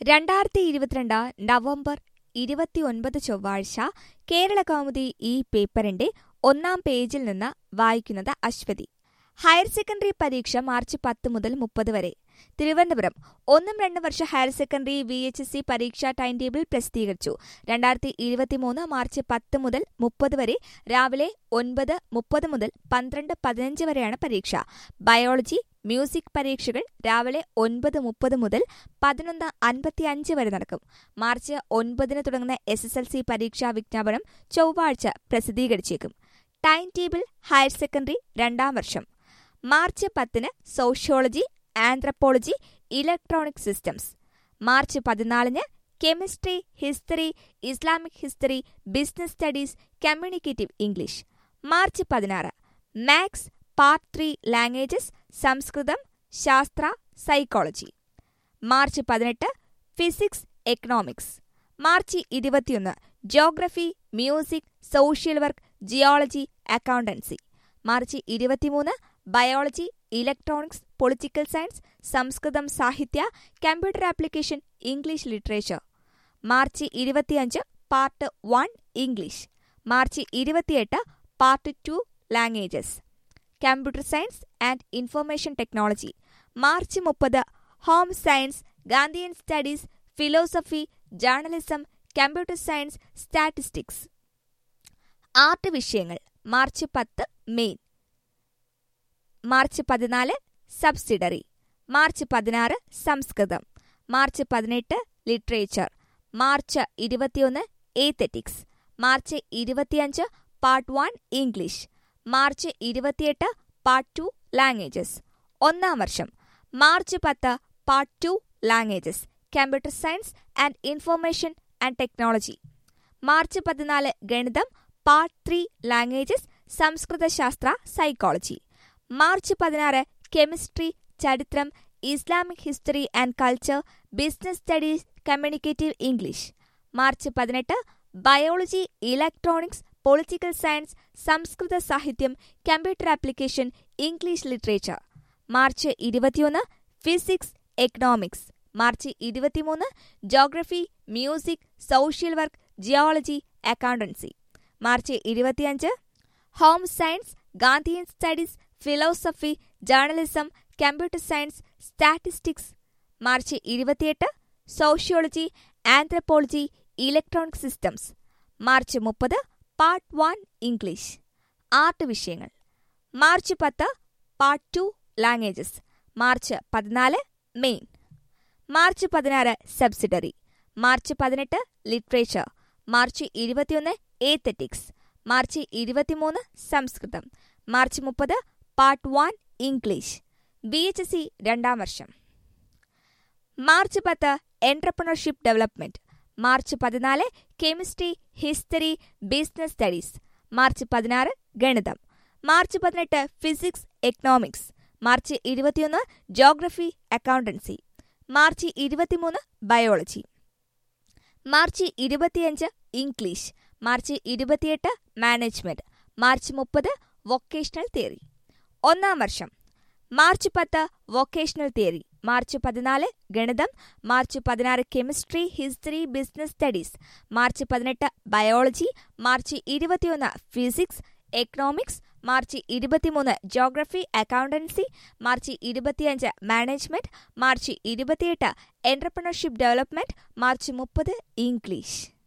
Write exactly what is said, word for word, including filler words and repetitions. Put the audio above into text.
രണ്ടായിരത്തി ഇരുപത്തിരണ്ട് നവംബർ ഇരുപത്തിയൊൻപത് ചൊവ്വാഴ്ച കേരളകൗമുദി ഈ പേപ്പറിന്റെ ഒന്നാം പേജിൽ നിന്ന് വായിക്കുന്നത് അശ്വതി. ഹയർ സെക്കൻഡറി പരീക്ഷ മാർച്ച് പത്ത് മുതൽ മുപ്പത് വരെ. തിരുവനന്തപുരം ഒന്നും രണ്ടും വർഷ higher secondary V H S C പരീക്ഷാ ടൈം ടേബിൾ പ്രസിദ്ധീകരിച്ചു. രണ്ടായിരത്തി ഇരുപത്തിമൂന്ന് മാർച്ച് പത്ത് മുതൽ മുപ്പത് വരെ രാവിലെ ഒൻപത് മുപ്പത് മുതൽ പന്ത്രണ്ട് പതിനഞ്ച് വരെയാണ് പരീക്ഷ. ബയോളജി, മ്യൂസിക് പരീക്ഷകൾ രാവിലെ ഒൻപത് മുപ്പത് മുതൽ പതിനൊന്ന് അൻപത്തിയഞ്ച് വരെ നടക്കും. മാർച്ച് ഒൻപതിന് തുടങ്ങുന്ന എസ് എസ് എൽ സി പരീക്ഷാ വിജ്ഞാപനം ചൊവ്വാഴ്ച പ്രസിദ്ധീകരിച്ചേക്കും. ടൈം ടേബിൾ ഹയർ സെക്കൻഡറി രണ്ടാം വർഷം. മാർച്ച് പത്തിന് sociology, anthropology, electronic systems. March പതിനാലിന് chemistry, history, Islamic history, business studies, communicative English. March പതിനാറ് മാത്സ് പാർട്ട് ത്രീ ലാംഗ്വേജസ്, സംസ്കൃതം, ശാസ്ത്ര, സൈക്കോളജി. മാർച്ച് പതിനെട്ട് ഫിസിക്സ്, എക്കണോമിക്സ്. മാർച്ച് ഇരുപത്തിയൊന്ന് geography, music, social work, geology, accountancy. March ഇരുപത്തിമൂന്ന് biology, electronics, political science, സംസ്കൃതം, സാഹിത്യ, computer application, English literature. March ഇരുപത്തിയഞ്ച് part one English. March ഇരുപത്തിയെട്ട് part two languages, computer science and information technology. March മുപ്പത് home science, Gandhian studies, philosophy, journalism, computer science, statistics. Art വിഷയങ്ങൾ. March പത്ത് main. March പതിനാല് subsidiary. March പതിനാറ് സംസ്കൃതം. March പതിനെട്ട് literature. March ഇരുപത്തിയൊന്ന് എയ്ത്തറ്റിക്സ്. മാർച്ച് ഇരുപത്തിയഞ്ച് പാർട്ട് വൺ ഇംഗ്ലീഷ്. മാർച്ച് ഇരുപത്തിയെട്ട് പാർട്ട് ടു ലാംഗ്വേജസ്. ഒന്നാം വർഷം. മാർച്ച് പത്ത് part two languages, computer science and information and technology. March പതിനാല് ഗണിതം, പാർട്ട് ത്രീ ലാംഗ്വേജസ്, സംസ്കൃത ശാസ്ത്ര, സൈക്കോളജി. മാർച്ച് പതിനാറ് കെമിസ്ട്രി, ചരിത്രം, Islamic history and culture, business studies, communicative English. March പതിനെട്ട് ബയോളജി, ഇലക്ട്രോണിക്സ്, പൊളിറ്റിക്കൽ സയൻസ്, സംസ്കൃത സാഹിത്യം, computer application, English literature. March ഇരുപത്തിയൊന്ന് ഫിസിക്സ്, എക്കണോമിക്സ്. മാർച്ച് ഇരുപത്തിമൂന്ന് geography, music, social work, geology, accountancy. March ഇരുപത്തിയഞ്ച് home science, Gandhian studies, philosophy, journalism, computer science, statistics. March ഇരുപത്തിയെട്ട് sociology, anthropology, electronic systems. March മുപ്പത് part one English. Art വിഷയങ്ങൾ. March പത്ത് part two languages. March പതിനാല് main. March പതിനാറ് subsidiary. March പതിനെട്ട് literature. March ഇരുപത്തിയൊന്ന് aesthetics. March ഇരുപത്തിമൂന്ന് സംസ്കൃതം. മാർച്ച് മുപ്പത് part one English. B H S C രണ്ടാം വർഷം. മാർച്ച് പത്ത് എന്റർപ്രണർഷിപ്പ് ഡെവലപ്മെന്റ്. മാർച്ച് പതിനാല് chemistry, history, business studies. March പതിനാറ് ഗണിതം. മാർച്ച് പതിനെട്ട് ഫിസിക്സ്, എക്കണോമിക്സ്. മാർച്ച് ഇരുപത്തിയൊന്ന് ജോഗ്രഫി, അക്കൗണ്ടൻസി. മാർച്ച് ഇരുപത്തിമൂന്ന് ബയോളജി. മാർച്ച് ഇരുപത്തിയഞ്ച് ഇംഗ്ലീഷ്. മാർച്ച് ഇരുപത്തിയെട്ട് മാനേജ്മെന്റ്. മാർച്ച് മുപ്പത് വൊക്കേഷണൽ തിയറി. ഒന്നാം വർഷം. മാർച്ച് പത്ത് വൊക്കേഷണൽ തിയറി. മാർച്ച് പതിനാല് ഗണിതം. മാർച്ച് പതിനാറ് chemistry, history, business studies. March പതിനെട്ട് ബയോളജി. മാർച്ച് ഇരുപത്തിയൊന്ന് ഫിസിക്സ്, എക്കണോമിക്സ്. മാർച്ച് ഇരുപത്തിമൂന്ന് ജോഗ്രഫി, അക്കൗണ്ടൻസി. മാർച്ച് ഇരുപത്തിയഞ്ച് മാനേജ്മെന്റ്. മാർച്ച് ഇരുപത്തിയെട്ട് എന്റർപ്രണർഷിപ്പ് ഡെവലപ്മെന്റ്. മാർച്ച് മുപ്പത് ഇംഗ്ലീഷ്.